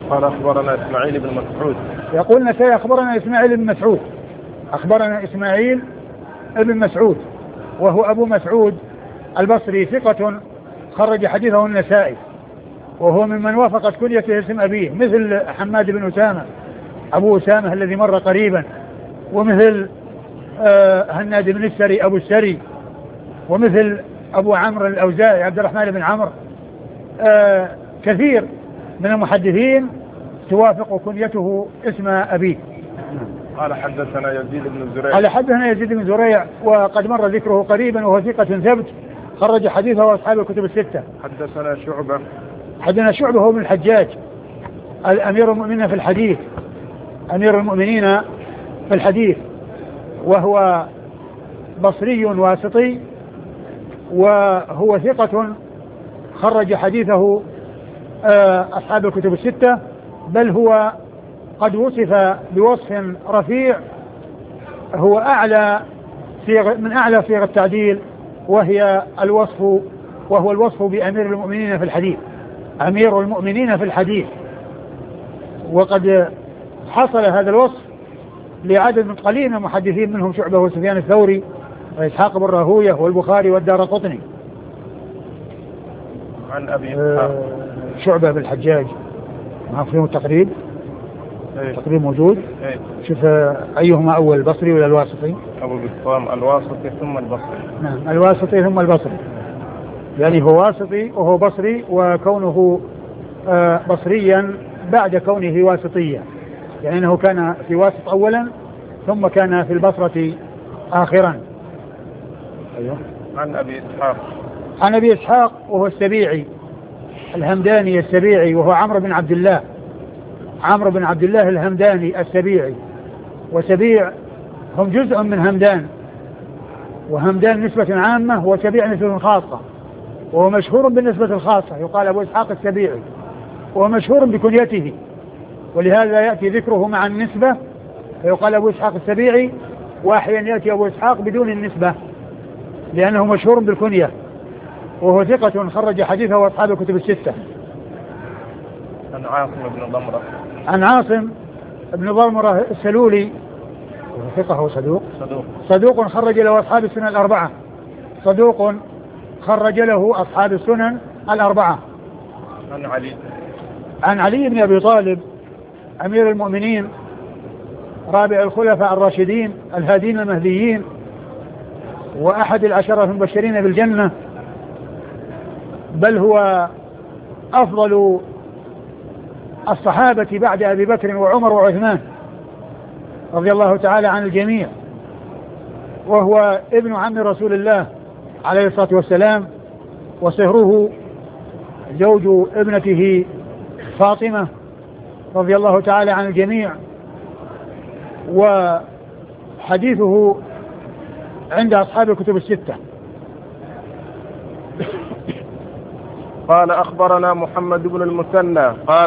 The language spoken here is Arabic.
قال أخبرنا إسماعيل بن مسعود. يقول النسائي أخبرنا إسماعيل بن مسعود. أخبرنا إسماعيل بن مسعود وهو أبو مسعود البصري ثقة خرج حديثه النسائي، وهو ممن وافقت كنيته اسم أبيه، مثل حماد بن أسامة أبو أسامة الذي مر قريبا، ومثل هناد بن السري أبو السري، ومثل أبو عمرو الأوزاعي عبد الرحمن بن عمرو. كثير من المحدثين توافق كنيته اسم أبيه. قال حدثنا يزيد بن زريع. قال حدثنا يزيد بن زريع وقد مر ذكره قريبا، وهو ثقة ثبت خرج حديثه وأصحاب الكتب الستة. حدثنا شعبة. حدثنا شعبة هو من الحجاج الأمير المؤمنين في الحديث، أمير المؤمنين في الحديث، وهو بصري واسطي، وهو ثقة خرج حديثه أصحاب الكتب الستة، بل هو قد وصف بوصف رفيع هو من أعلى صيغ التعديل، وهو الوصف بأمير المؤمنين في الحديث، أمير المؤمنين في الحديث. وقد حصل هذا الوصف لعدد من قليل من المحدثين، منهم شعبة وسفيان الثوري وإسحاق بن راهوية والبخاري والدارقطني. عن أبي إسحاق. شعبة بالحجاج ما فيهم التقريب. التقريب موجود. شوف أيهما أول، البصري ولا الواسطي؟ أبو بسطام الواسطي ثم البصري. نعم الواسطي ثم البصري، يعني هو واسطي وهو بصري، وكونه بصريا بعد كونه واسطيا، يعني أنه كان في واسط أولا ثم كان في البصرة آخرا. أيوه. عن أبي إسحاق. عن أبي إسحاق وهو السبيعي الهمداني السبيعي، وهو عمرو بن عبد الله الهمداني السبيعي. وسبيع هم جزء من همدان، وهمدان نسبة عامة وسبيع نسبة خاصة، وهو مشهور بالنسبة الخاصة، يقال أبو إسحاق السبيعي، وهو مشهور بكنيته، ولهذا يأتي ذكره مع النسبة فيقال أبو إسحاق السبيعي، وأحيانا يأتي أبو إسحاق بدون النسبة لأنه مشهور بالكنية، وهو ثقة خرج حديثه وأصحاب الكتب الستة. عن عاصم بن ضمرة. عن عاصم بن ضمرة السلولي، ثقة صدوق خرج له أصحاب السنن الأربعة. صدوق خرج له أصحاب السنن الأربعة. عن علي بن أبي طالب أمير المؤمنين رابع الخلفاء الراشدين الهادين المهديين، وأحد العشرة المبشرين بالجنة، بل هو أفضل الصحابة بعد أبي بكر وعمر وعثمان رضي الله تعالى عن الجميع، وهو ابن عم رسول الله عليه الصلاة والسلام، وصهره زوج ابنته فاطمة رضي الله تعالى عن الجميع. وحديثه عند أصحاب الكتب الستة. قال أخبرنا محمد بن المثنى قال